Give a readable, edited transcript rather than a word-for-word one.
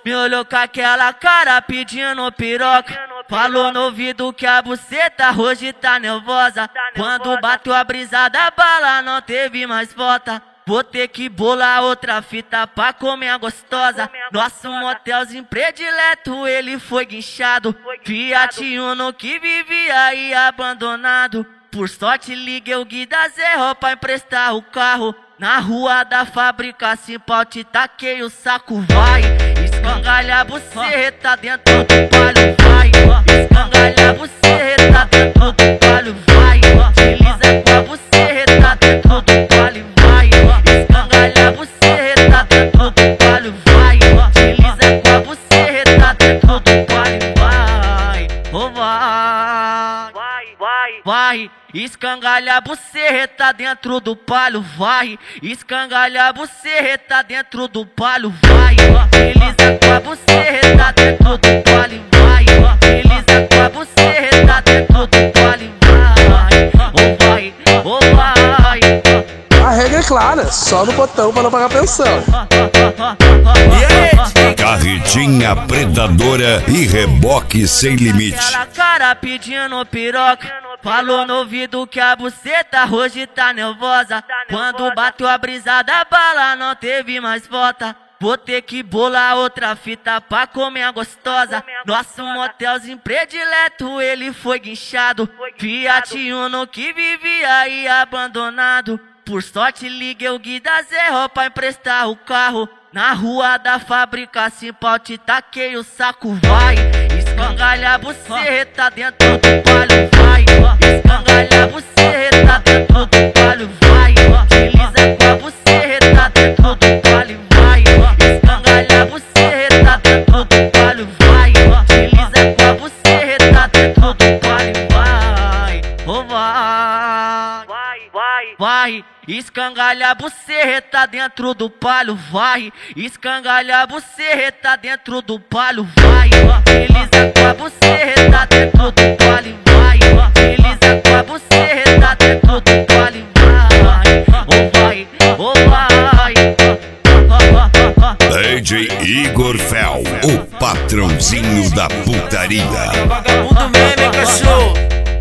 Me olhou com aquela cara pedindo piroca. Falou no ouvido que a buceta hoje tá nervosa. Quando bateu a brisa da bala não teve mais volta. Vou ter que bolar outra fita pra comer a gostosa. Nosso motelzinho predileto ele foi guinchado. Fiat Uno que vivia aí abandonado. Por sorte liguei o Gui da Zerro pra emprestar o carro. Na rua da fábrica Simpal te taquei o saco, vai. Escangalha a buceta dentro do palho, vai. Escangalha a buceta dentro do palho, vai. Desliza com a buceta dentro do palho, vai. Escangalha a buceta dentro do palho, vai. Desliza com a buceta dentro do palho, vai. Oh, vai, escangalha a buceta dentro do palho, vai. Escangalha a buceta dentro do palho, vai. Desliza com a buceta dentro do palho, vai. Desliza com a buceta dentro do palho, vai. Oh, vai. A regra é clara, só no botão para não pagar pensão. Carretinha predadora e reboque sem limite. Aquela cara pedindo piroca. Falou no ouvido que a buceta hoje tá nervosa. Quando bateu a brisa da bala não teve mais volta. Vou ter que bolar outra fita pra comer a gostosa. Nosso motelzinho predileto ele foi guinchado. Fiat Uno que vivia aí abandonado. Por sorte liguei o Gui da Zerro pra emprestar o carro. Na rua da fábrica Simpal te taquei o saco, vai. Escangalha a buceta dentro do palho, vai. Escangalha a buceta dentro do palho, vai. Desliza com a buceta dentro do palho, vai. Escangalha a buceta dentro do palho, vai. Desliza com a buceta dentro do palho, vai. Oh, vai. Escangalha a buceta dentro do palho, vai. Escangalha a buceta dentro do palho, vai. Desliza com a buceta dentro do palho, vai. Desliza com a buceta dentro do palho, vai. Oh, vai. DJ Igor Fel, o patrãozinho da putaria. Vagabundo meme, cachorro.